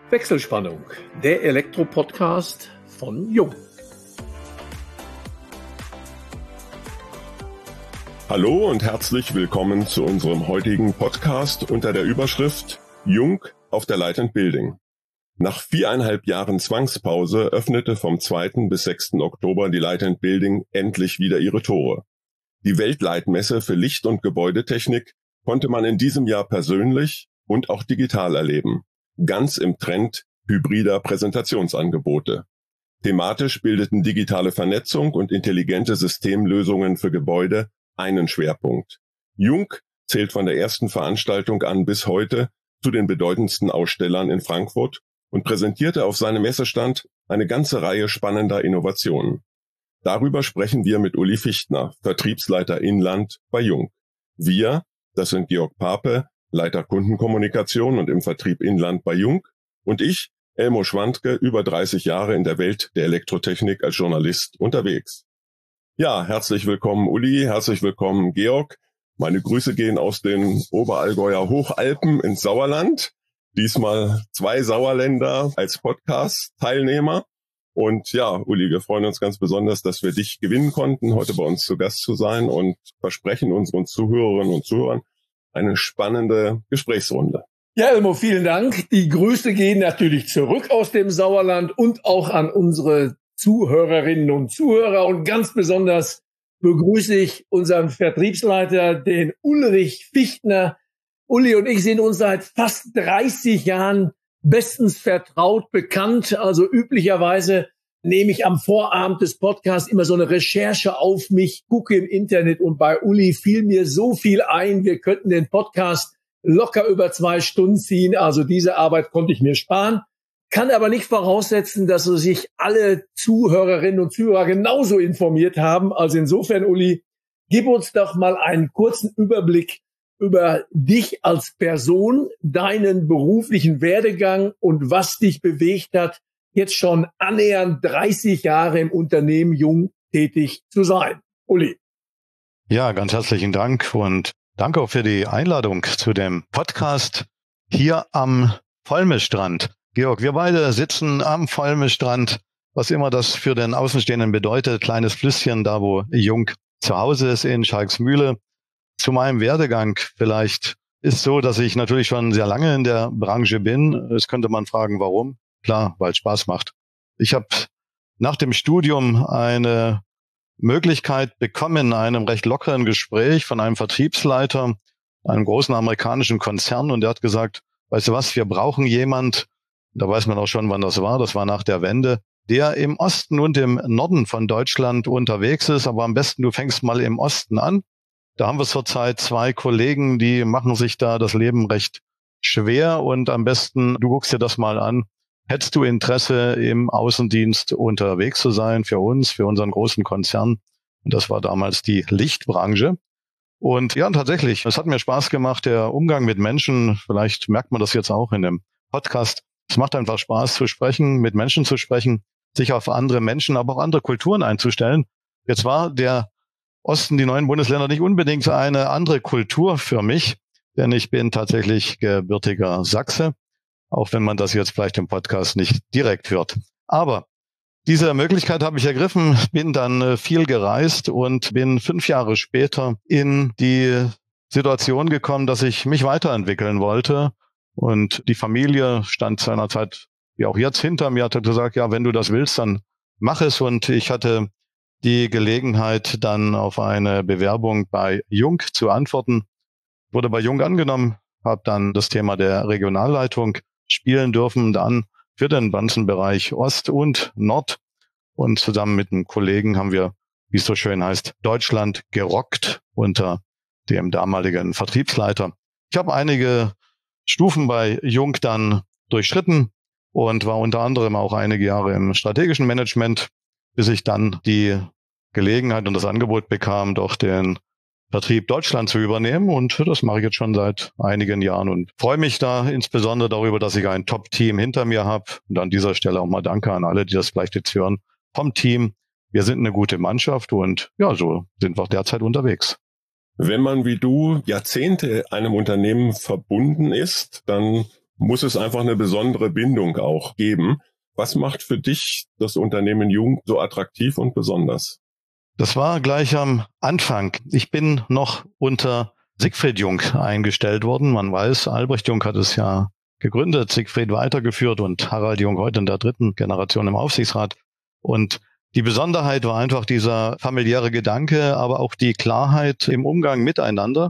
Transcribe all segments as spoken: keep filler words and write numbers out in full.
Wechselspannung, der Elektro-Podcast von Jung. Hallo und herzlich willkommen zu unserem heutigen Podcast unter der Überschrift Jung auf der Light and Building. Nach viereinhalb Jahren Zwangspause öffnete vom zweiten bis sechsten Oktober die Light and Building endlich wieder ihre Tore. Die Weltleitmesse für Licht- und Gebäudetechnik konnte man in diesem Jahr persönlich und auch digital erleben, ganz im Trend hybrider Präsentationsangebote. Thematisch bildeten digitale Vernetzung und intelligente Systemlösungen für Gebäude einen Schwerpunkt. Jung zählt von der ersten Veranstaltung an bis heute zu den bedeutendsten Ausstellern in Frankfurt und präsentierte auf seinem Messestand eine ganze Reihe spannender Innovationen. Darüber sprechen wir mit Uli Fichtner, Vertriebsleiter Inland bei Jung. Wir, das sind Georg Pape, Leiter Kundenkommunikation und im Vertrieb Inland bei Jung, und ich, Elmo Schwandke, über dreißig Jahre in der Welt der Elektrotechnik als Journalist unterwegs. Ja, herzlich willkommen Uli, herzlich willkommen Georg. Meine Grüße gehen aus den Oberallgäuer Hochalpen ins Sauerland. Diesmal zwei Sauerländer als Podcast-Teilnehmer. Und ja, Uli, wir freuen uns ganz besonders, dass wir dich gewinnen konnten, heute bei uns zu Gast zu sein, und versprechen unseren Zuhörerinnen und Zuhörern eine spannende Gesprächsrunde. Ja, Elmo, vielen Dank. Die Grüße gehen natürlich zurück aus dem Sauerland und auch an unsere Zuhörerinnen und Zuhörer. Und ganz besonders begrüße ich unseren Vertriebsleiter, den Ulrich Fichtner. Uli und ich sind uns seit fast dreißig Jahren bestens vertraut, bekannt. Also üblicherweise nehme ich am Vorabend des Podcasts immer so eine Recherche auf mich, gucke im Internet, und bei Uli fiel mir so viel ein, wir könnten den Podcast locker über zwei Stunden ziehen. Also diese Arbeit konnte ich mir sparen, kann aber nicht voraussetzen, dass sich alle Zuhörerinnen und Zuhörer genauso informiert haben. Also insofern, Uli, gib uns doch mal einen kurzen Überblick über dich als Person, deinen beruflichen Werdegang und was dich bewegt hat, jetzt schon annähernd dreißig Jahre im Unternehmen Jung tätig zu sein. Uli. Ja, ganz herzlichen Dank und danke auch für die Einladung zu dem Podcast hier am Volmestrand. Georg, wir beide sitzen am Volmestrand, was immer das für den Außenstehenden bedeutet. Kleines Flüsschen, da wo Jung zu Hause ist in Schalksmühle. Zu meinem Werdegang vielleicht ist so, dass ich natürlich schon sehr lange in der Branche bin. Es könnte man fragen, warum? Klar, weil es Spaß macht. Ich habe nach dem Studium eine Möglichkeit bekommen, in einem recht lockeren Gespräch von einem Vertriebsleiter, einem großen amerikanischen Konzern, und der hat gesagt, weißt du was, wir brauchen jemand, da weiß man auch schon, wann das war, das war nach der Wende, der im Osten und im Norden von Deutschland unterwegs ist, aber am besten du fängst mal im Osten an. Da haben wir zurzeit zwei Kollegen, die machen sich da das Leben recht schwer, und am besten, du guckst dir das mal an. Hättest du Interesse, im Außendienst unterwegs zu sein für uns, für unseren großen Konzern? Und das war damals die Lichtbranche. Und ja, tatsächlich, es hat mir Spaß gemacht, der Umgang mit Menschen. Vielleicht merkt man das jetzt auch in dem Podcast. Es macht einfach Spaß zu sprechen, mit Menschen zu sprechen, sich auf andere Menschen, aber auch andere Kulturen einzustellen. Jetzt war der Osten, die neuen Bundesländer, nicht unbedingt eine andere Kultur für mich, denn ich bin tatsächlich gebürtiger Sachse, auch wenn man das jetzt vielleicht im Podcast nicht direkt hört. Aber diese Möglichkeit habe ich ergriffen, bin dann viel gereist und bin fünf Jahre später in die Situation gekommen, dass ich mich weiterentwickeln wollte. Und die Familie stand seinerzeit, wie auch jetzt, hinter mir, hat gesagt, ja, wenn du das willst, dann mach es. Und ich hatte die Gelegenheit, dann auf eine Bewerbung bei Jung zu antworten. Wurde bei Jung angenommen, habe dann das Thema der Regionalleitung spielen dürfen, dann für den ganzen Bereich Ost und Nord. Und zusammen mit einem Kollegen haben wir, wie es so schön heißt, Deutschland gerockt unter dem damaligen Vertriebsleiter. Ich habe einige Stufen bei Jung dann durchschritten und war unter anderem auch einige Jahre im strategischen Management, bis ich dann die Gelegenheit und das Angebot bekam, doch den Vertrieb Deutschland zu übernehmen. Und das mache ich jetzt schon seit einigen Jahren und freue mich da insbesondere darüber, dass ich ein Top-Team hinter mir habe. Und an dieser Stelle auch mal danke an alle, die das vielleicht jetzt hören, vom Team. Wir sind eine gute Mannschaft und ja, so sind wir derzeit unterwegs. Wenn man wie du Jahrzehnte einem Unternehmen verbunden ist, dann muss es einfach eine besondere Bindung auch geben. Was macht für dich das Unternehmen Jung so attraktiv und besonders? Das war gleich am Anfang. Ich bin noch unter Siegfried Jung eingestellt worden. Man weiß, Albrecht Jung hat es ja gegründet, Siegfried weitergeführt und Harald Jung heute in der dritten Generation im Aufsichtsrat. Und die Besonderheit war einfach dieser familiäre Gedanke, aber auch die Klarheit im Umgang miteinander.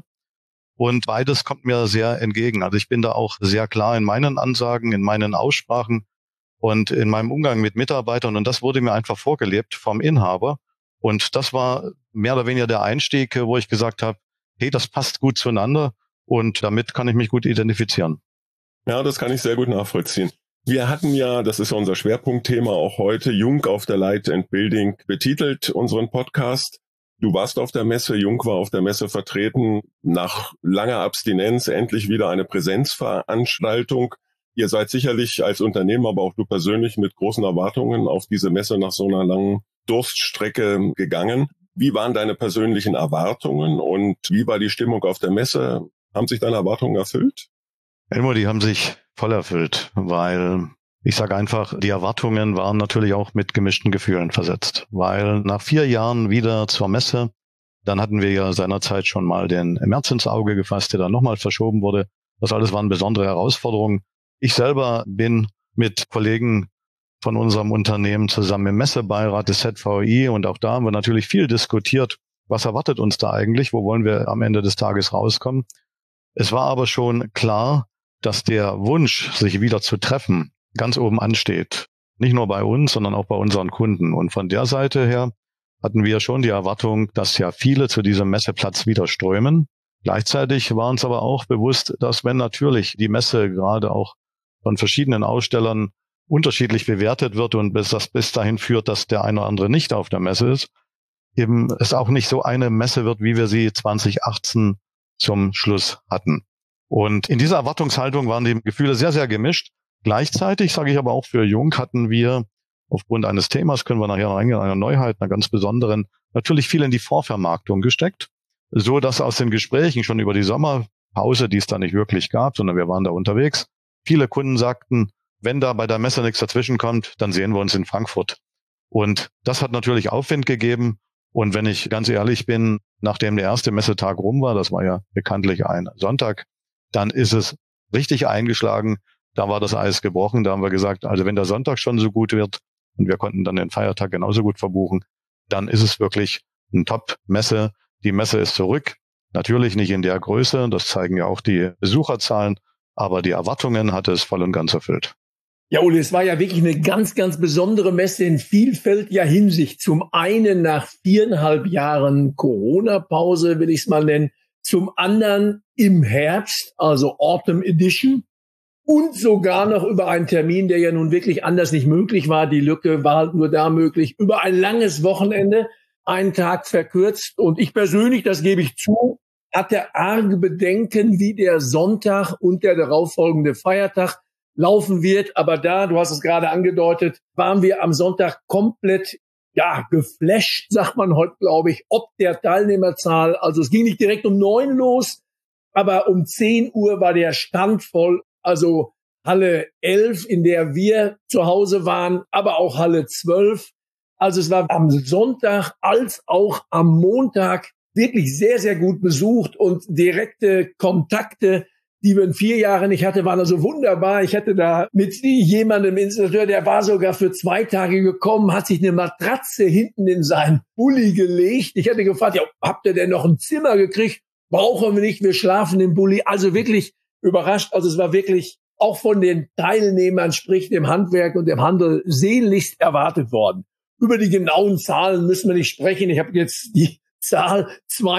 Und beides kommt mir sehr entgegen. Also ich bin da auch sehr klar in meinen Ansagen, in meinen Aussprachen und in meinem Umgang mit Mitarbeitern. Und das wurde mir einfach vorgelebt vom Inhaber. Und das war mehr oder weniger der Einstieg, wo ich gesagt habe, hey, das passt gut zueinander und damit kann ich mich gut identifizieren. Ja, das kann ich sehr gut nachvollziehen. Wir hatten ja, das ist ja unser Schwerpunktthema auch heute, Jung auf der Light and Building betitelt, unseren Podcast. Du warst auf der Messe, Jung war auf der Messe vertreten. Nach langer Abstinenz endlich wieder eine Präsenzveranstaltung. Ihr seid sicherlich als Unternehmen, aber auch du persönlich mit großen Erwartungen auf diese Messe nach so einer langen Durststrecke gegangen. Wie waren deine persönlichen Erwartungen und wie war die Stimmung auf der Messe? Haben sich deine Erwartungen erfüllt? Elmo, die haben sich voll erfüllt, weil ich sage einfach, die Erwartungen waren natürlich auch mit gemischten Gefühlen versetzt, weil nach vier Jahren wieder zur Messe, dann hatten wir ja seinerzeit schon mal den März ins Auge gefasst, der dann nochmal verschoben wurde. Das alles waren besondere Herausforderungen. Ich selber bin mit Kollegen von unserem Unternehmen zusammen im Messebeirat des Z V I und auch da haben wir natürlich viel diskutiert, was erwartet uns da eigentlich, wo wollen wir am Ende des Tages rauskommen. Es war aber schon klar, dass der Wunsch, sich wieder zu treffen, ganz oben ansteht. Nicht nur bei uns, sondern auch bei unseren Kunden. Und von der Seite her hatten wir schon die Erwartung, dass ja viele zu diesem Messeplatz wieder strömen. Gleichzeitig war uns aber auch bewusst, dass wenn natürlich die Messe gerade auch von verschiedenen Ausstellern unterschiedlich bewertet wird und bis das bis dahin führt, dass der eine oder andere nicht auf der Messe ist, eben es auch nicht so eine Messe wird, wie wir sie zwanzig achtzehn zum Schluss hatten. Und in dieser Erwartungshaltung waren die Gefühle sehr, sehr gemischt. Gleichzeitig, sage ich aber auch für Jung, hatten wir aufgrund eines Themas, können wir nachher noch eingehen, einer Neuheit, einer ganz besonderen, natürlich viel in die Vorvermarktung gesteckt, so dass aus den Gesprächen schon über die Sommerpause, die es da nicht wirklich gab, sondern wir waren da unterwegs, viele Kunden sagten, wenn da bei der Messe nichts dazwischen kommt, dann sehen wir uns in Frankfurt. Und das hat natürlich Aufwind gegeben. Und wenn ich ganz ehrlich bin, nachdem der erste Messetag rum war, das war ja bekanntlich ein Sonntag, dann ist es richtig eingeschlagen. Da war das Eis gebrochen. Da haben wir gesagt, also wenn der Sonntag schon so gut wird und wir konnten dann den Feiertag genauso gut verbuchen, dann ist es wirklich eine Top-Messe. Die Messe ist zurück. Natürlich nicht in der Größe, das zeigen ja auch die Besucherzahlen, aber die Erwartungen hat es voll und ganz erfüllt. Ja, Uli, es war ja wirklich eine ganz, ganz besondere Messe in vielfältiger Hinsicht. Zum einen nach viereinhalb Jahren Corona-Pause, will ich es mal nennen. Zum anderen im Herbst, also Autumn Edition. Und sogar noch über einen Termin, der ja nun wirklich anders nicht möglich war. Die Lücke war halt nur da möglich. Über ein langes Wochenende, einen Tag verkürzt. Und ich persönlich, das gebe ich zu, hatte arge Bedenken, wie der Sonntag und der darauffolgende Feiertag laufen wird. Aber da, du hast es gerade angedeutet, waren wir am Sonntag komplett, ja, geflasht, sagt man heute, glaube ich, ob der Teilnehmerzahl. Also es ging nicht direkt um neun los, aber um zehn Uhr war der Stand voll. Also Halle elf, in der wir zu Hause waren, aber auch Halle zwölf. Also es war am Sonntag als auch am Montag wirklich sehr, sehr gut besucht und direkte Kontakte, die wir in vier Jahren nicht hatte, waren also wunderbar. Ich hatte da mit jemandem Installateur, der war sogar für zwei Tage gekommen, hat sich eine Matratze hinten in seinen Bulli gelegt. Ich hatte gefragt, ja, habt ihr denn noch ein Zimmer gekriegt? Brauchen wir nicht, wir schlafen im Bulli. Also wirklich überrascht. Also es war wirklich auch von den Teilnehmern, sprich dem Handwerk und dem Handel, sehnlichst erwartet worden. Über die genauen Zahlen müssen wir nicht sprechen. Ich habe jetzt die Zahl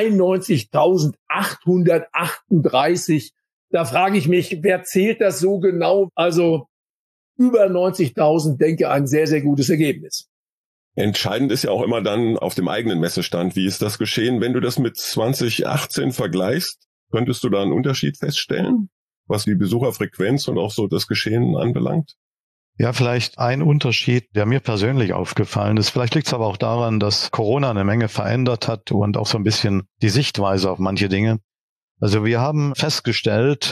zweiundneunzigtausendachthundertachtunddreißig. Da frage ich mich, wer zählt das so genau? Also über neunzigtausend, denke ein sehr, sehr gutes Ergebnis. Entscheidend ist ja auch immer dann auf dem eigenen Messestand, wie ist das geschehen? Wenn du das mit zwanzig achtzehn vergleichst, könntest du da einen Unterschied feststellen, was die Besucherfrequenz und auch so das Geschehen anbelangt? Ja, vielleicht ein Unterschied, der mir persönlich aufgefallen ist. Vielleicht liegt es aber auch daran, dass Corona eine Menge verändert hat und auch so ein bisschen die Sichtweise auf manche Dinge. Also wir haben festgestellt,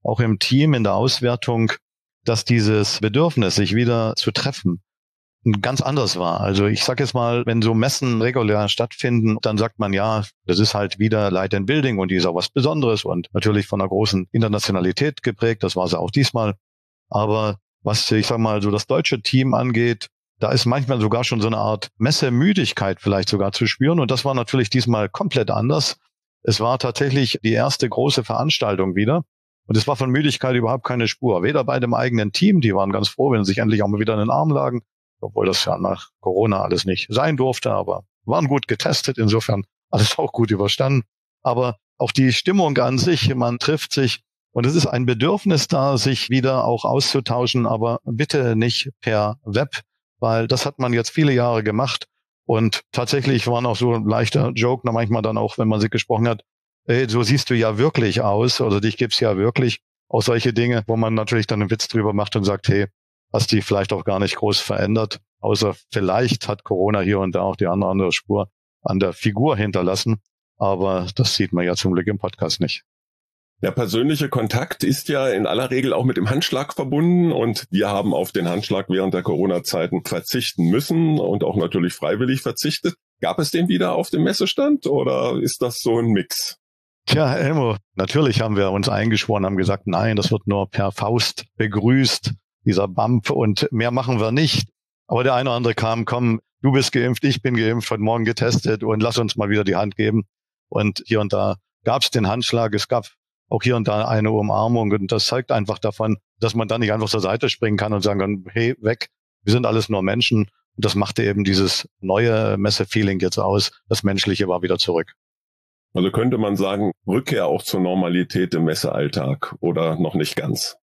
auch im Team, in der Auswertung, dass dieses Bedürfnis, sich wieder zu treffen, ganz anders war. Also ich sage jetzt mal, wenn so Messen regulär stattfinden, dann sagt man, ja, das ist halt wieder Light and Building und die ist auch was Besonderes und natürlich von einer großen Internationalität geprägt, das war sie auch diesmal. Aber was, ich sag mal, so das deutsche Team angeht, da ist manchmal sogar schon so eine Art Messemüdigkeit vielleicht sogar zu spüren und das war natürlich diesmal komplett anders. Es war tatsächlich die erste große Veranstaltung wieder und es war von Müdigkeit überhaupt keine Spur. Weder bei dem eigenen Team, die waren ganz froh, wenn sie sich endlich auch mal wieder in den Arm lagen, obwohl das ja nach Corona alles nicht sein durfte, aber waren gut getestet, insofern alles auch gut überstanden. Aber auch die Stimmung an sich, man trifft sich und es ist ein Bedürfnis da, sich wieder auch auszutauschen, aber bitte nicht per Web, weil das hat man jetzt viele Jahre gemacht und tatsächlich waren auch so ein leichter Joke, na manchmal dann auch, wenn man sich gesprochen hat, ey, so siehst du ja wirklich aus oder dich gibt's ja wirklich, auch solche Dinge, wo man natürlich dann einen Witz drüber macht und sagt, hey, hast die vielleicht auch gar nicht groß verändert, außer vielleicht hat Corona hier und da auch die andere, andere Spur an der Figur hinterlassen, aber das sieht man ja zum Glück im Podcast nicht. Der persönliche Kontakt ist ja in aller Regel auch mit dem Handschlag verbunden und wir haben auf den Handschlag während der Corona-Zeiten verzichten müssen und auch natürlich freiwillig verzichtet. Gab es den wieder auf dem Messestand oder ist das so ein Mix? Tja, Elmo, natürlich haben wir uns eingeschworen, haben gesagt, nein, das wird nur per Faust begrüßt, dieser Bump und mehr machen wir nicht. Aber der eine oder andere kam, komm, du bist geimpft, ich bin geimpft, heute Morgen getestet und lass uns mal wieder die Hand geben. Und hier und da gab es den Handschlag, es gab auch hier und da eine Umarmung und das zeigt einfach davon, dass man dann nicht einfach zur Seite springen kann und sagen kann, hey, weg, wir sind alles nur Menschen. Und das machte eben dieses neue Messe-Feeling jetzt aus. Das Menschliche war wieder zurück. Also könnte man sagen, Rückkehr auch zur Normalität im Messealltag oder noch nicht ganz?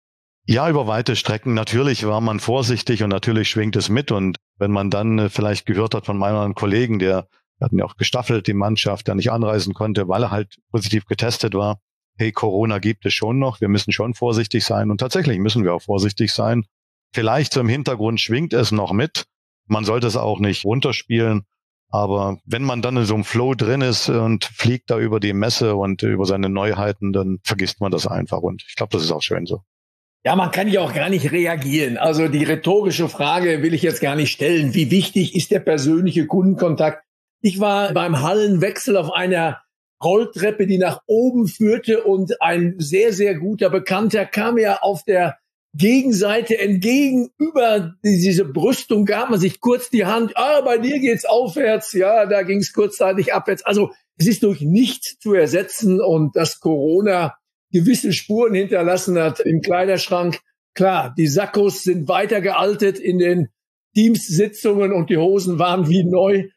Ja, über weite Strecken. Natürlich war man vorsichtig und natürlich schwingt es mit. Und wenn man dann vielleicht gehört hat von meinem Kollegen, der wir hatten ja auch gestaffelt, die Mannschaft, der nicht anreisen konnte, weil er halt positiv getestet war, hey, Corona gibt es schon noch, wir müssen schon vorsichtig sein. Und tatsächlich müssen wir auch vorsichtig sein. Vielleicht so im Hintergrund schwingt es noch mit. Man sollte es auch nicht runterspielen. Aber wenn man dann in so einem Flow drin ist und fliegt da über die Messe und über seine Neuheiten, dann vergisst man das einfach. Und ich glaube, das ist auch schön so. Ja, man kann ja auch gar nicht reagieren. Also die rhetorische Frage will ich jetzt gar nicht stellen. Wie wichtig ist der persönliche Kundenkontakt? Ich war beim Hallenwechsel auf einer Rolltreppe, die nach oben führte und ein sehr, sehr guter Bekannter kam ja auf der Gegenseite entgegen. Über diese Brüstung gab man sich kurz die Hand. Ah, bei dir geht's aufwärts. Ja, da ging's kurzzeitig abwärts. Also es ist durch nichts zu ersetzen und dass Corona gewisse Spuren hinterlassen hat im Kleiderschrank. Klar, die Sakkos sind weiter gealtet in den Teams-Sitzungen und die Hosen waren wie neu.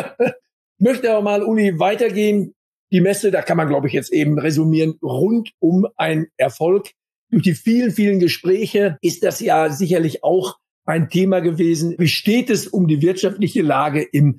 Ich möchte aber mal, Uli, weitergehen. Die Messe, da kann man, glaube ich, jetzt eben resümieren, rundum ein Erfolg. Durch die vielen, vielen Gespräche ist das ja sicherlich auch ein Thema gewesen. Wie steht es um die wirtschaftliche Lage im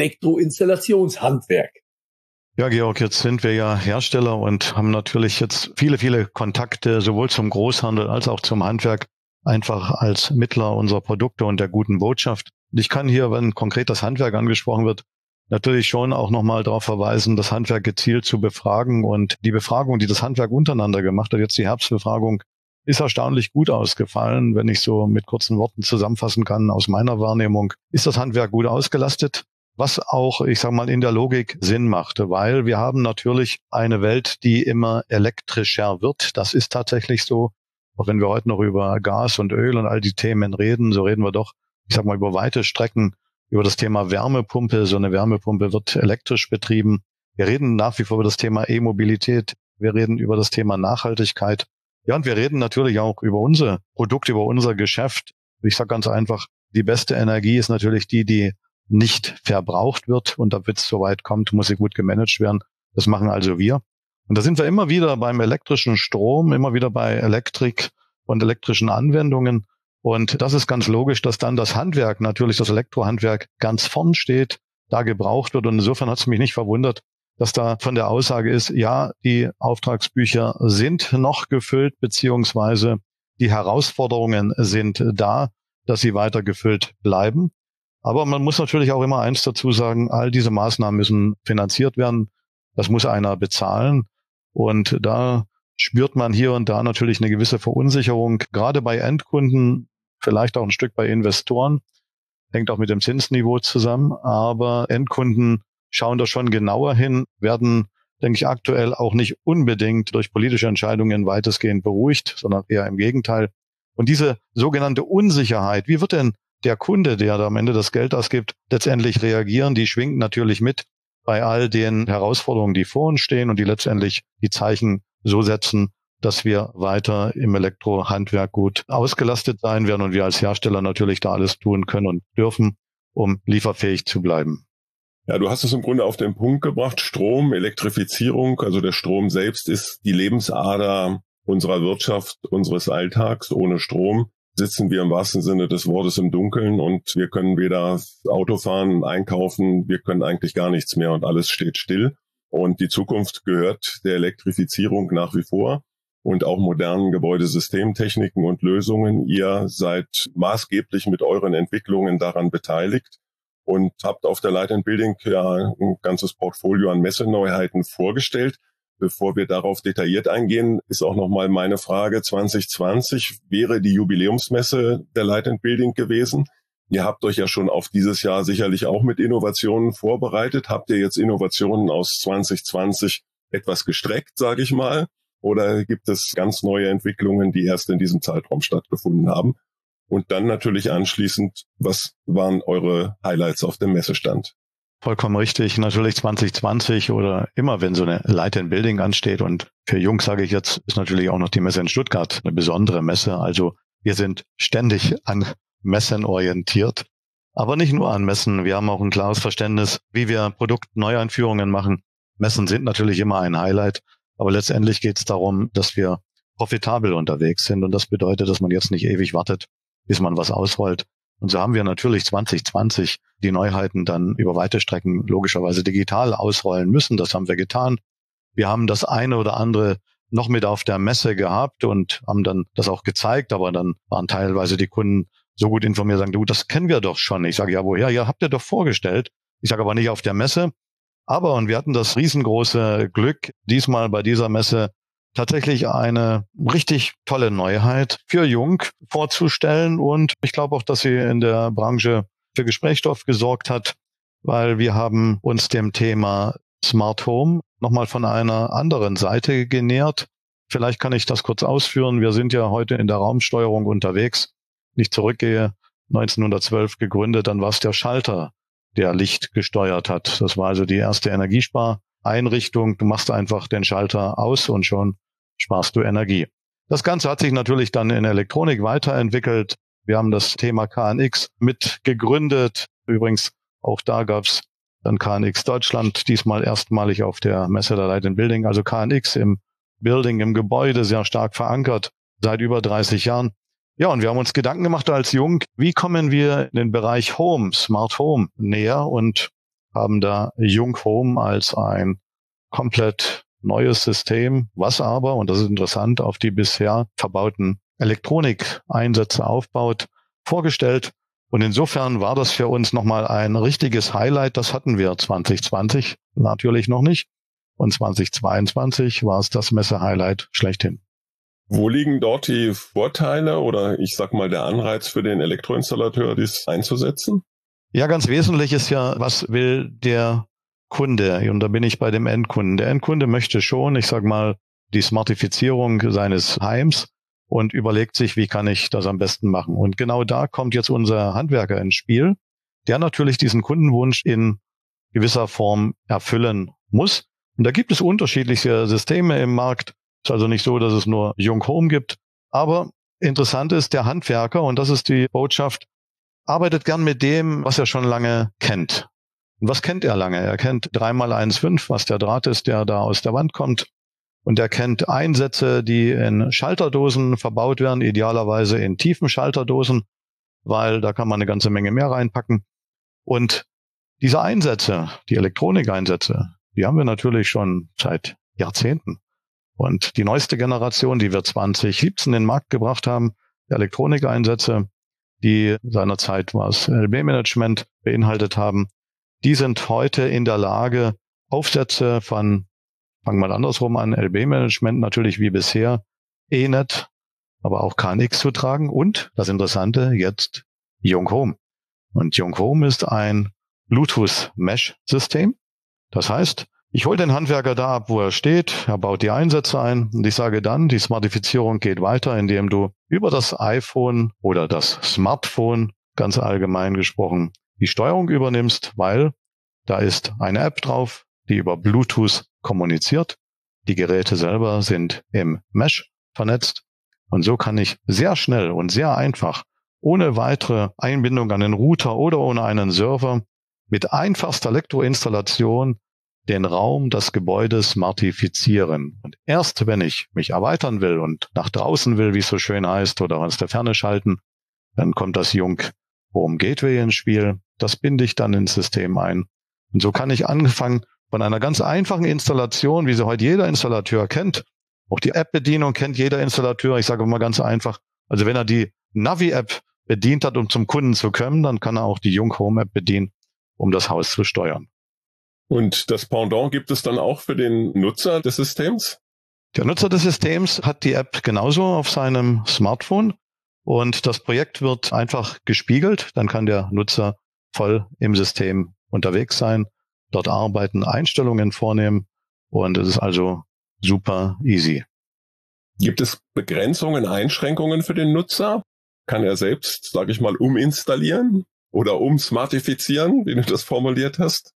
Elektroinstallationshandwerk? Ja, Georg, jetzt sind wir ja Hersteller und haben natürlich jetzt viele, viele Kontakte sowohl zum Großhandel als auch zum Handwerk, einfach als Mittler unserer Produkte und der guten Botschaft. Und ich kann hier, wenn konkret das Handwerk angesprochen wird, natürlich schon auch nochmal darauf verweisen, das Handwerk gezielt zu befragen. Und die Befragung, die das Handwerk untereinander gemacht hat, jetzt die Herbstbefragung, ist erstaunlich gut ausgefallen. Wenn ich so mit kurzen Worten zusammenfassen kann, aus meiner Wahrnehmung, ist das Handwerk gut ausgelastet. Was auch, ich sage mal, in der Logik Sinn machte, weil wir haben natürlich eine Welt, die immer elektrischer wird. Das ist tatsächlich so. Auch wenn wir heute noch über Gas und Öl und all die Themen reden, so reden wir doch, ich sag mal, über weite Strecken über das Thema Wärmepumpe. So eine Wärmepumpe wird elektrisch betrieben. Wir reden nach wie vor über das Thema E-Mobilität. Wir reden über das Thema Nachhaltigkeit. Ja, und wir reden natürlich auch über unsere Produkte, über unser Geschäft. Ich sage ganz einfach, die beste Energie ist natürlich die, die nicht verbraucht wird. Und damit es soweit kommt, muss sie gut gemanagt werden. Das machen also wir. Und da sind wir immer wieder beim elektrischen Strom, immer wieder bei Elektrik und elektrischen Anwendungen. Und das ist ganz logisch, dass dann das Handwerk, natürlich das Elektrohandwerk, ganz vorn steht, da gebraucht wird. Und insofern hat es mich nicht verwundert, dass da von der Aussage ist, ja, die Auftragsbücher sind noch gefüllt, beziehungsweise die Herausforderungen sind da, dass sie weiter gefüllt bleiben. Aber man muss natürlich auch immer eins dazu sagen, all diese Maßnahmen müssen finanziert werden. Das muss einer bezahlen. Und da spürt man hier und da natürlich eine gewisse Verunsicherung, gerade bei Endkunden, vielleicht auch ein Stück bei Investoren, hängt auch mit dem Zinsniveau zusammen, aber Endkunden schauen da schon genauer hin, werden, denke ich, aktuell auch nicht unbedingt durch politische Entscheidungen weitestgehend beruhigt, sondern eher im Gegenteil. Und diese sogenannte Unsicherheit, wie wird denn der Kunde, der da am Ende das Geld ausgibt, letztendlich reagieren, die schwingt natürlich mit bei all den Herausforderungen, die vor uns stehen und die letztendlich die Zeichen so setzen, dass wir weiter im Elektrohandwerk gut ausgelastet sein werden und wir als Hersteller natürlich da alles tun können und dürfen, um lieferfähig zu bleiben. Ja, du hast es im Grunde auf den Punkt gebracht. Strom, Elektrifizierung, also der Strom selbst ist die Lebensader unserer Wirtschaft, unseres Alltags. Ohne Strom sitzen wir im wahrsten Sinne des Wortes im Dunkeln und wir können weder Auto fahren, einkaufen, wir können eigentlich gar nichts mehr und alles steht still. Und die Zukunft gehört der Elektrifizierung nach wie vor und auch modernen Gebäudesystemtechniken und Lösungen. Ihr seid maßgeblich mit euren Entwicklungen daran beteiligt und habt auf der Light and Building ja ein ganzes Portfolio an Messeneuheiten vorgestellt. Bevor wir darauf detailliert eingehen, ist auch nochmal meine Frage, zwanzig zwanzig wäre die Jubiläumsmesse der Light and Building gewesen. Ihr habt euch ja schon auf dieses Jahr sicherlich auch mit Innovationen vorbereitet. Habt ihr jetzt Innovationen aus zwanzig zwanzig etwas gestreckt, sage ich mal? Oder gibt es ganz neue Entwicklungen, die erst in diesem Zeitraum stattgefunden haben? Und dann natürlich anschließend, was waren eure Highlights auf dem Messestand? Vollkommen richtig. Natürlich zwanzig zwanzig oder immer, wenn so eine Light and Building ansteht. Und für Jung, sage ich jetzt, ist natürlich auch noch die Messe in Stuttgart eine besondere Messe. Also wir sind ständig an Messen orientiert. Aber nicht nur an Messen. Wir haben auch ein klares Verständnis, wie wir Produktneueinführungen machen. Messen sind natürlich immer ein Highlight. Aber letztendlich geht es darum, dass wir profitabel unterwegs sind. Und das bedeutet, dass man jetzt nicht ewig wartet, bis man was ausrollt. Und so haben wir natürlich zwanzig zwanzig die Neuheiten dann über weite Strecken logischerweise digital ausrollen müssen. Das haben wir getan. Wir haben das eine oder andere noch mit auf der Messe gehabt und haben dann das auch gezeigt. Aber dann waren teilweise die Kunden so gut informiert, sagen, du, das kennen wir doch schon. Ich sage, ja, woher? Ja, habt ihr doch vorgestellt. Ich sage aber nicht auf der Messe. Aber, und wir hatten das riesengroße Glück, diesmal bei dieser Messe tatsächlich eine richtig tolle Neuheit für Jung vorzustellen. Und ich glaube auch, dass sie in der Branche für Gesprächsstoff gesorgt hat, weil wir haben uns dem Thema Smart Home nochmal von einer anderen Seite genähert. Vielleicht kann ich das kurz ausführen. Wir sind ja heute in der Raumsteuerung unterwegs. Wenn ich zurückgehe, neunzehnhundertzwölf gegründet, dann war es der Schalter, der Licht gesteuert hat. Das war also die erste Energiespareinrichtung. Du machst einfach den Schalter aus und schon sparst du Energie. Das Ganze hat sich natürlich dann in Elektronik weiterentwickelt. Wir haben das Thema K N X mit gegründet. Übrigens, auch da gab es dann K N X Deutschland, diesmal erstmalig auf der Messe der Light and Building. Also K N X im Building, im Gebäude, sehr stark verankert, seit über dreißig Jahren. Ja, und wir haben uns Gedanken gemacht als Jung, wie kommen wir in den Bereich Home, Smart Home näher und haben da Jung Home als ein komplett neues System, was aber, und das ist interessant, auf die bisher verbauten Elektronikeinsätze aufbaut, vorgestellt. Und insofern war das für uns nochmal ein richtiges Highlight. Das hatten wir zwanzig zwanzig natürlich noch nicht. Und zwanzig zweiundzwanzig war es das Messe-Highlight schlechthin. Wo liegen dort die Vorteile oder ich sag mal der Anreiz für den Elektroinstallateur, dies einzusetzen? Ja, ganz wesentlich ist ja, was will der Kunde? Und da bin ich bei dem Endkunden. Der Endkunde möchte schon, ich sag mal, die Smartifizierung seines Heims und überlegt sich, wie kann ich das am besten machen? Und genau da kommt jetzt unser Handwerker ins Spiel, der natürlich diesen Kundenwunsch in gewisser Form erfüllen muss. Und da gibt es unterschiedliche Systeme im Markt. Es ist also nicht so, dass es nur Jung Home gibt. Aber interessant ist, der Handwerker, und das ist die Botschaft, arbeitet gern mit dem, was er schon lange kennt. Und was kennt er lange? Er kennt drei mal eins Komma fünf, was der Draht ist, der da aus der Wand kommt. Und er kennt Einsätze, die in Schalterdosen verbaut werden, idealerweise in tiefen Schalterdosen, weil da kann man eine ganze Menge mehr reinpacken. Und diese Einsätze, die Elektronikeinsätze, die haben wir natürlich schon seit Jahrzehnten. Und die neueste Generation, die wir zwanzig siebzehn in den Markt gebracht haben, Elektronikeinsätze, die seinerzeit was L B-Management beinhaltet haben, die sind heute in der Lage, Aufsätze von fangen wir andersrum an, L B-Management natürlich wie bisher, E N E T, aber auch K N X zu tragen und das Interessante jetzt Jung Home. Und Jung Home ist ein Bluetooth-Mesh-System. Das heißt, ich hole den Handwerker da ab, wo er steht, er baut die Einsätze ein und ich sage dann, die Smartifizierung geht weiter, indem du über das iPhone oder das Smartphone, ganz allgemein gesprochen, die Steuerung übernimmst, weil da ist eine App drauf, die über Bluetooth kommuniziert. Die Geräte selber sind im Mesh vernetzt und so kann ich sehr schnell und sehr einfach, ohne weitere Einbindung an den Router oder ohne einen Server, mit einfachster Elektroinstallation den Raum, das Gebäude smartifizieren. Und erst wenn ich mich erweitern will und nach draußen will, wie es so schön heißt, oder aus der Ferne schalten, dann kommt das Jung Home Gateway ins Spiel. Das binde ich dann ins System ein. Und so kann ich angefangen von einer ganz einfachen Installation, wie sie heute jeder Installateur kennt. Auch die App-Bedienung kennt jeder Installateur. Ich sage mal ganz einfach. Also wenn er die Navi-App bedient hat, um zum Kunden zu kommen, dann kann er auch die Jung Home App bedienen, um das Haus zu steuern. Und das Pendant gibt es dann auch für den Nutzer des Systems? Der Nutzer des Systems hat die App genauso auf seinem Smartphone und das Projekt wird einfach gespiegelt. Dann kann der Nutzer voll im System unterwegs sein, dort arbeiten, Einstellungen vornehmen und es ist also super easy. Gibt es Begrenzungen, Einschränkungen für den Nutzer? Kann er selbst, sage ich mal, uminstallieren oder umsmartifizieren, wie du das formuliert hast?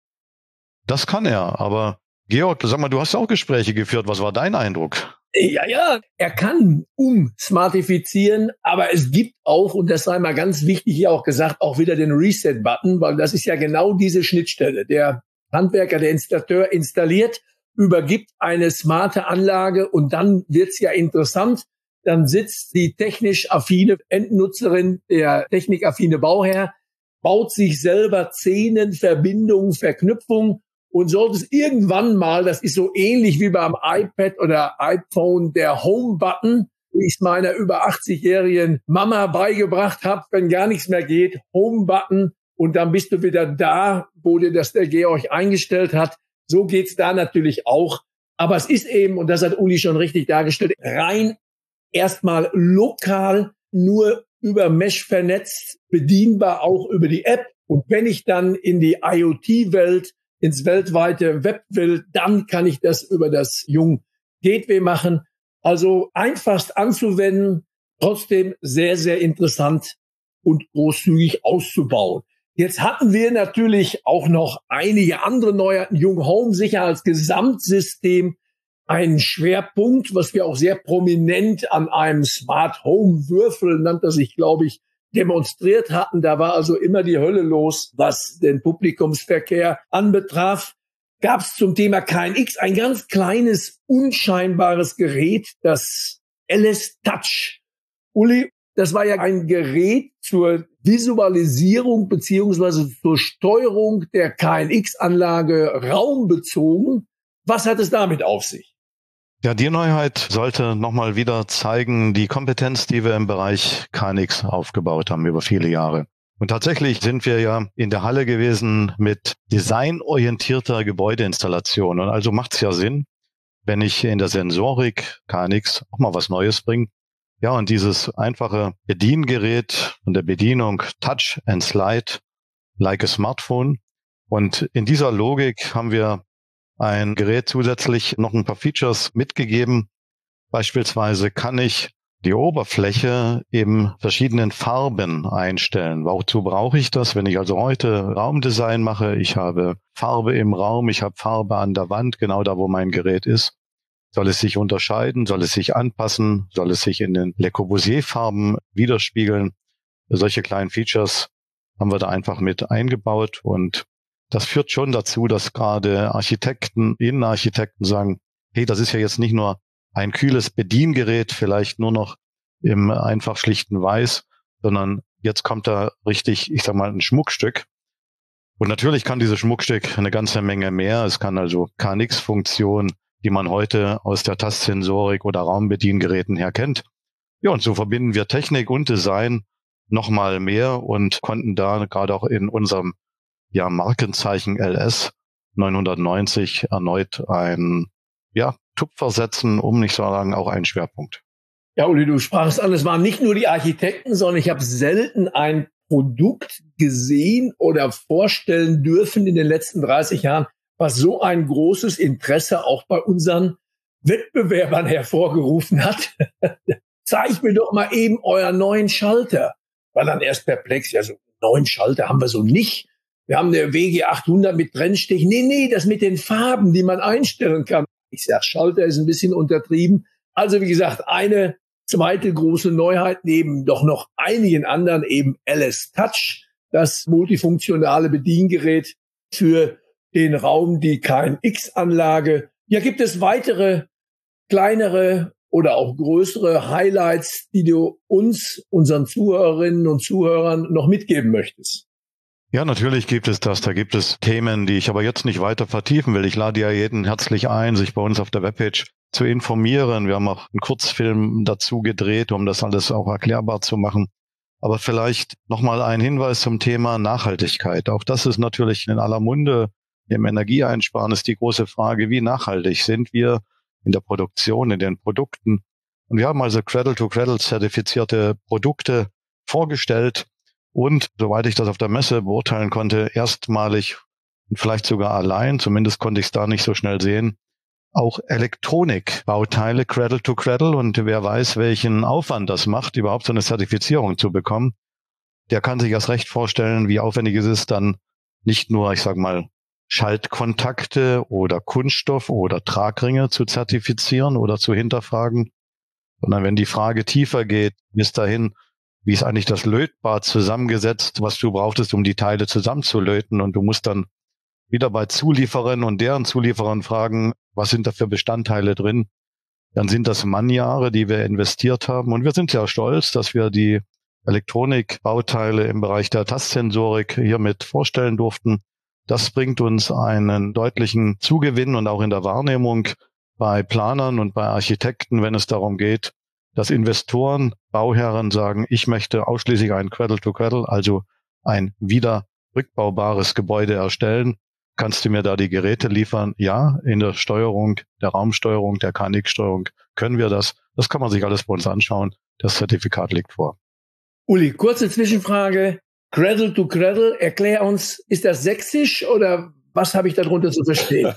Das kann er, aber Georg, sag mal, du hast auch Gespräche geführt. Was war dein Eindruck? Ja, ja, er kann umsmartifizieren, aber es gibt auch, und das sei mal ganz wichtig hier auch gesagt, auch wieder den Reset-Button, weil das ist ja genau diese Schnittstelle. Der Handwerker, der Installateur installiert, übergibt eine smarte Anlage und dann wird's ja interessant. Dann sitzt die technisch affine Endnutzerin, der technikaffine Bauherr, baut sich selber Szenen, Verbindungen, Verknüpfungen und sollte es irgendwann mal, das ist so ähnlich wie beim iPad oder iPhone, der Home-Button, wie ich es meiner über achtzig-jährigen Mama beigebracht habe, wenn gar nichts mehr geht, Home-Button und dann bist du wieder da, wo dir das der Georg eingestellt hat. So geht's da natürlich auch. Aber es ist eben, und das hat Uli schon richtig dargestellt, rein erstmal lokal nur über Mesh vernetzt, bedienbar auch über die App. Und wenn ich dann in die IoT-Welt, ins weltweite Web will, dann kann ich das über das Jung Gateway machen. Also einfachst anzuwenden, trotzdem sehr, sehr interessant und großzügig auszubauen. Jetzt hatten wir natürlich auch noch einige andere Neuheiten. Jung Home sicher als Gesamtsystem ein Schwerpunkt, was wir auch sehr prominent an einem Smart Home Würfel, nannte sich, glaube ich, demonstriert hatten. Da war also immer die Hölle los, was den Publikumsverkehr anbetraf. Gab es zum Thema K N X ein ganz kleines, unscheinbares Gerät, das L S Touch. Uli, das war ja ein Gerät zur Visualisierung beziehungsweise zur Steuerung der K N X-Anlage raumbezogen. Was hat es damit auf sich? Ja, die Neuheit sollte nochmal wieder zeigen, die Kompetenz, die wir im Bereich K N X aufgebaut haben über viele Jahre. Und tatsächlich sind wir ja in der Halle gewesen mit designorientierter Gebäudeinstallation. Und also macht es ja Sinn, wenn ich in der Sensorik K N X auch mal was Neues bringe. Ja, und dieses einfache Bediengerät und der Bedienung Touch and Slide like a Smartphone. Und in dieser Logik haben wir ein Gerät zusätzlich noch ein paar Features mitgegeben. Beispielsweise kann ich die Oberfläche in verschiedenen Farben einstellen. Wozu brauche ich das? Wenn ich also heute Raumdesign mache, ich habe Farbe im Raum, ich habe Farbe an der Wand, genau da, wo mein Gerät ist. Soll es sich unterscheiden? Soll es sich anpassen? Soll es sich in den Le Corbusier-Farben widerspiegeln? Solche kleinen Features haben wir da einfach mit eingebaut und das führt schon dazu, dass gerade Architekten, Innenarchitekten sagen, hey, das ist ja jetzt nicht nur ein kühles Bediengerät, vielleicht nur noch im einfach schlichten Weiß, sondern jetzt kommt da richtig, ich sag mal, ein Schmuckstück. Und natürlich kann dieses Schmuckstück eine ganze Menge mehr. Es kann also K N X-Funktionen, die man heute aus der Tastsensorik oder Raumbediengeräten her kennt. Ja, und so verbinden wir Technik und Design nochmal mehr und konnten da gerade auch in unserem ja, Markenzeichen L S neunhundertneunzig erneut ein ja, Tupfer setzen, um nicht zu sagen, auch ein Schwerpunkt. Ja, Uli, du sprachst an, es waren nicht nur die Architekten, sondern ich habe selten ein Produkt gesehen oder vorstellen dürfen in den letzten dreißig Jahren, was so ein großes Interesse auch bei unseren Wettbewerbern hervorgerufen hat. Zeig mir doch mal eben euren neuen Schalter. War dann erst perplex, ja, so einen neuen Schalter haben wir so nicht. Wir haben eine W G achthundert mit Trennstich. Nee, nee, das mit den Farben, die man einstellen kann. Ich sag, Schalter ist ein bisschen untertrieben. Also wie gesagt, eine zweite große Neuheit neben doch noch einigen anderen, eben L S Touch, das multifunktionale Bediengerät für den Raum, die K N X-Anlage. Ja, gibt es weitere kleinere oder auch größere Highlights, die du uns, unseren Zuhörerinnen und Zuhörern noch mitgeben möchtest? Ja, natürlich gibt es das. Da gibt es Themen, die ich aber jetzt nicht weiter vertiefen will. Ich lade ja jeden herzlich ein, sich bei uns auf der Webpage zu informieren. Wir haben auch einen Kurzfilm dazu gedreht, um das alles auch erklärbar zu machen. Aber vielleicht nochmal ein Hinweis zum Thema Nachhaltigkeit. Auch das ist natürlich in aller Munde. Im Energieeinsparen ist die große Frage, wie nachhaltig sind wir in der Produktion, in den Produkten. Und wir haben also Cradle-to-Cradle zertifizierte Produkte vorgestellt und, soweit ich das auf der Messe beurteilen konnte, erstmalig und vielleicht sogar allein, zumindest konnte ich es da nicht so schnell sehen, auch Elektronikbauteile Cradle-to-Cradle. Und wer weiß, welchen Aufwand das macht, überhaupt so eine Zertifizierung zu bekommen, der kann sich erst recht vorstellen, wie aufwendig es ist, dann nicht nur, ich sage mal, Schaltkontakte oder Kunststoff oder Tragringe zu zertifizieren oder zu hinterfragen, sondern wenn die Frage tiefer geht, bis dahin, wie ist eigentlich das Lötbad zusammengesetzt, was du brauchtest, um die Teile zusammenzulöten, und du musst dann wieder bei Zulieferern und deren Zulieferern fragen, was sind da für Bestandteile drin, dann sind das Mannjahre, die wir investiert haben, und wir sind ja stolz, dass wir die Elektronikbauteile im Bereich der Tastsensorik hiermit vorstellen durften. Das bringt uns einen deutlichen Zugewinn und auch in der Wahrnehmung bei Planern und bei Architekten, wenn es darum geht, dass Investoren, Bauherren sagen, ich möchte ausschließlich ein Cradle-to-Cradle, also ein wieder rückbaubares Gebäude erstellen. Kannst du mir da die Geräte liefern? Ja, in der Steuerung, der Raumsteuerung, der K N X-Steuerung können wir das. Das kann man sich alles bei uns anschauen. Das Zertifikat liegt vor. Uli, kurze Zwischenfrage. Cradle to Cradle, erklär uns, ist das sächsisch oder was habe ich darunter zu verstehen?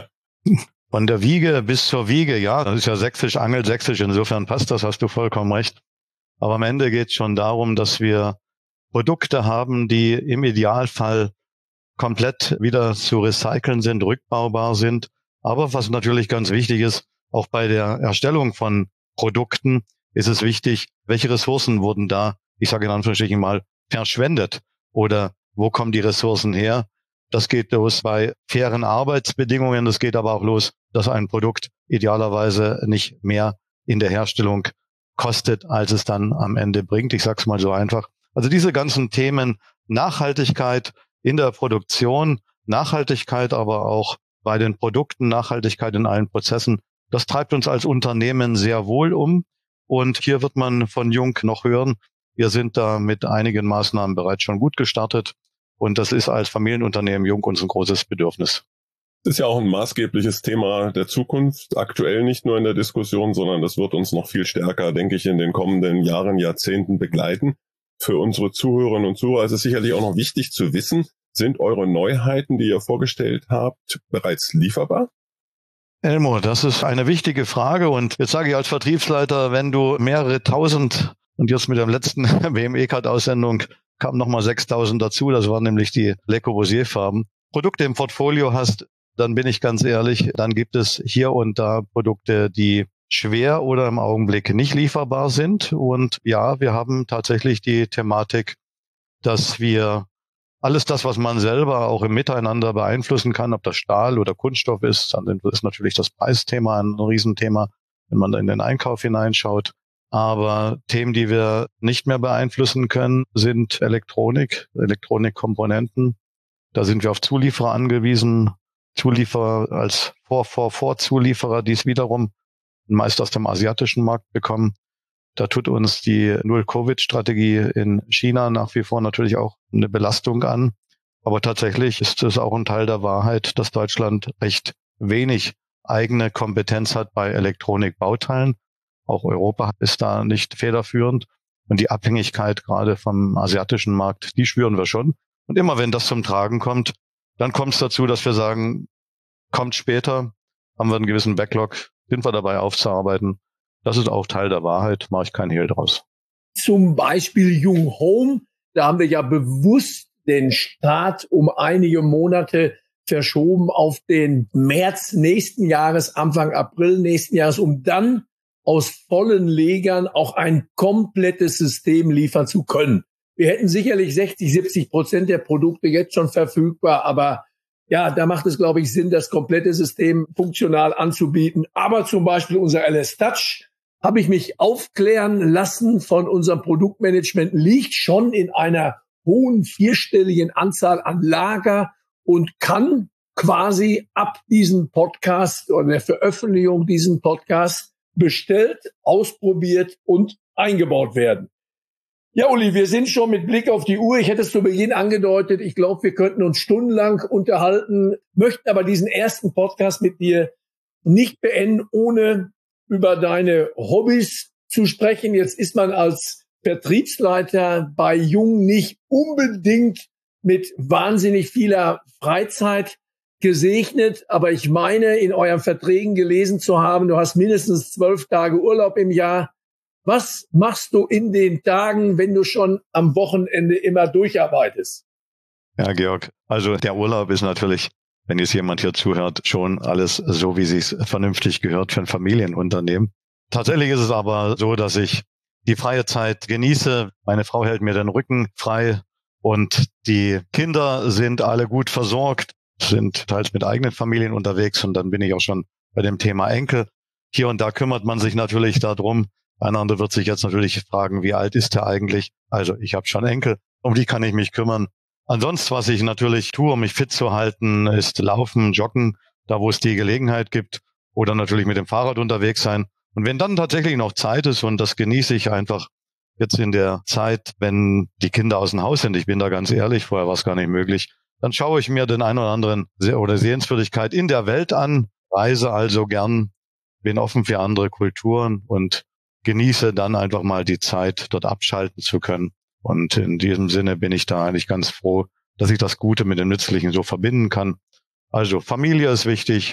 Von der Wiege bis zur Wiege, ja, das ist ja sächsisch, angelsächsisch, insofern passt das, hast du vollkommen recht. Aber am Ende geht es schon darum, dass wir Produkte haben, die im Idealfall komplett wieder zu recyceln sind, rückbaubar sind. Aber was natürlich ganz wichtig ist, auch bei der Erstellung von Produkten ist es wichtig, welche Ressourcen wurden da, ich sage in Anführungsstrichen mal, verschwendet oder wo kommen die Ressourcen her? Das geht los bei fairen Arbeitsbedingungen. Das geht aber auch los, dass ein Produkt idealerweise nicht mehr in der Herstellung kostet, als es dann am Ende bringt. Ich sage es mal so einfach. Also diese ganzen Themen Nachhaltigkeit in der Produktion, Nachhaltigkeit aber auch bei den Produkten, Nachhaltigkeit in allen Prozessen, das treibt uns als Unternehmen sehr wohl um. Und hier wird man von Jung noch hören, wir sind da mit einigen Maßnahmen bereits schon gut gestartet. Und das ist als Familienunternehmen Jung uns ein großes Bedürfnis. Das ist ja auch ein maßgebliches Thema der Zukunft, aktuell nicht nur in der Diskussion, sondern das wird uns noch viel stärker, denke ich, in den kommenden Jahren, Jahrzehnten begleiten. Für unsere Zuhörerinnen und Zuhörer ist es sicherlich auch noch wichtig zu wissen, sind eure Neuheiten, die ihr vorgestellt habt, bereits lieferbar? Elmo, das ist eine wichtige Frage. Und jetzt sage ich als Vertriebsleiter, wenn du mehrere tausend, und jetzt mit der letzten W M E-Card-Aussendung kamen nochmal sechstausend dazu, das waren nämlich die Le Corbusier-Farben, Produkte im Portfolio hast, dann bin ich ganz ehrlich, dann gibt es hier und da Produkte, die schwer oder im Augenblick nicht lieferbar sind. Und ja, wir haben tatsächlich die Thematik, dass wir alles das, was man selber auch im Miteinander beeinflussen kann, ob das Stahl oder Kunststoff ist, dann ist natürlich das Preisthema ein Riesenthema, wenn man da in den Einkauf hineinschaut. Aber Themen, die wir nicht mehr beeinflussen können, sind Elektronik, Elektronikkomponenten. Da sind wir auf Zulieferer angewiesen, Zulieferer als Vor-Vor-Vor-Zulieferer, die es wiederum meist aus dem asiatischen Markt bekommen. Da tut uns die Null-Covid-Strategie in China nach wie vor natürlich auch eine Belastung an. Aber tatsächlich ist es auch ein Teil der Wahrheit, dass Deutschland recht wenig eigene Kompetenz hat bei Elektronikbauteilen. Auch Europa ist da nicht federführend. Und die Abhängigkeit gerade vom asiatischen Markt, die spüren wir schon. Und immer wenn das zum Tragen kommt, dann kommt es dazu, dass wir sagen, kommt später, haben wir einen gewissen Backlog, sind wir dabei aufzuarbeiten. Das ist auch Teil der Wahrheit, mache ich kein Hehl draus. Zum Beispiel Jung Home, da haben wir ja bewusst den Start um einige Monate verschoben auf den März nächsten Jahres, Anfang April nächsten Jahres, um dann aus vollen Legern auch ein komplettes System liefern zu können. Wir hätten sicherlich sechzig, siebzig Prozent der Produkte jetzt schon verfügbar, aber ja, da macht es, glaube ich, Sinn, das komplette System funktional anzubieten. Aber zum Beispiel unser L S Touch habe ich mich aufklären lassen von unserem Produktmanagement, liegt schon in einer hohen vierstelligen Anzahl an Lager und kann quasi ab diesem Podcast oder der Veröffentlichung diesen Podcasts bestellt, ausprobiert und eingebaut werden. Ja, Uli, wir sind schon mit Blick auf die Uhr. Ich hätte es zu Beginn angedeutet. Ich glaube, wir könnten uns stundenlang unterhalten, möchten aber diesen ersten Podcast mit dir nicht beenden, ohne über deine Hobbys zu sprechen. Jetzt ist man als Vertriebsleiter bei Jung nicht unbedingt mit wahnsinnig vieler Freizeit gesegnet, aber ich meine, in euren Verträgen gelesen zu haben, du hast mindestens zwölf Tage Urlaub im Jahr. Was machst du in den Tagen, wenn du schon am Wochenende immer durcharbeitest? Ja, Georg, also der Urlaub ist natürlich, wenn jetzt jemand hier zuhört, schon alles so, wie es sich vernünftig gehört für ein Familienunternehmen. Tatsächlich ist es aber so, dass ich die freie Zeit genieße. Meine Frau hält mir den Rücken frei und die Kinder sind alle gut versorgt, sind teils mit eigenen Familien unterwegs und dann bin ich auch schon bei dem Thema Enkel. Hier und da kümmert man sich natürlich darum. Ein anderer wird sich jetzt natürlich fragen, wie alt ist er eigentlich? Also ich habe schon Enkel, um die kann ich mich kümmern. Ansonsten, was ich natürlich tue, um mich fit zu halten, ist laufen, joggen, da wo es die Gelegenheit gibt oder natürlich mit dem Fahrrad unterwegs sein. Und wenn dann tatsächlich noch Zeit ist, und das genieße ich einfach jetzt in der Zeit, wenn die Kinder aus dem Haus sind, ich bin da ganz ehrlich, vorher war es gar nicht möglich, dann schaue ich mir den einen oder anderen oder Sehenswürdigkeit in der Welt an, reise also gern, bin offen für andere Kulturen und genieße dann einfach mal die Zeit, dort abschalten zu können. Und in diesem Sinne bin ich da eigentlich ganz froh, dass ich das Gute mit dem Nützlichen so verbinden kann. Also Familie ist wichtig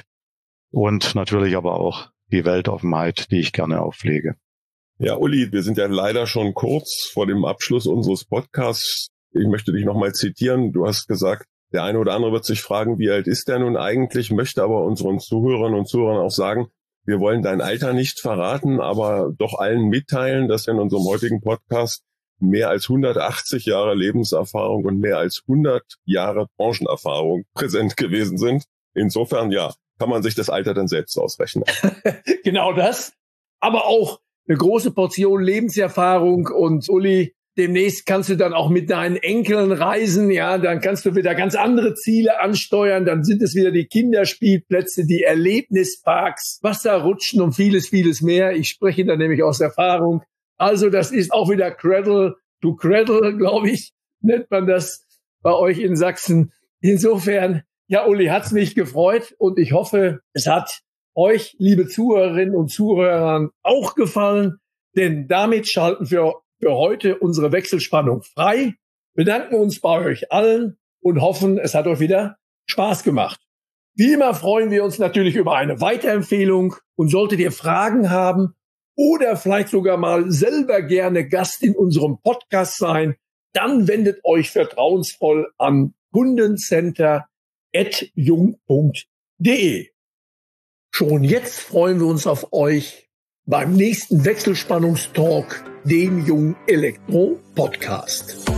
und natürlich aber auch die Weltoffenheit, die ich gerne auflege. Ja, Uli, wir sind ja leider schon kurz vor dem Abschluss unseres Podcasts. Ich möchte dich nochmal zitieren. Du hast gesagt, der eine oder andere wird sich fragen, wie alt ist der nun eigentlich, möchte aber unseren Zuhörerinnen und Zuhörern auch sagen, wir wollen dein Alter nicht verraten, aber doch allen mitteilen, dass in unserem heutigen Podcast mehr als hundertachtzig Jahre Lebenserfahrung und mehr als hundert Jahre Branchenerfahrung präsent gewesen sind. Insofern, ja, kann man sich das Alter dann selbst ausrechnen. Genau das, aber auch eine große Portion Lebenserfahrung. Und Uli, demnächst kannst du dann auch mit deinen Enkeln reisen, ja, dann kannst du wieder ganz andere Ziele ansteuern, dann sind es wieder die Kinderspielplätze, die Erlebnisparks, Wasserrutschen und vieles, vieles mehr. Ich spreche da nämlich aus Erfahrung. Also das ist auch wieder Cradle to Cradle, glaube ich, nennt man das bei euch in Sachsen. Insofern, ja, Uli, hat's mich gefreut und ich hoffe, es hat euch, liebe Zuhörerinnen und Zuhörer, auch gefallen, denn damit schalten wir für heute unsere Wechselspannung frei, bedanken uns bei euch allen und hoffen, es hat euch wieder Spaß gemacht. Wie immer freuen wir uns natürlich über eine Weiterempfehlung und solltet ihr Fragen haben oder vielleicht sogar mal selber gerne Gast in unserem Podcast sein, dann wendet euch vertrauensvoll an kundencenter at jung punkt de. Schon jetzt freuen wir uns auf euch beim nächsten Wechselspannungstalk, dem Jung Elektro Podcast.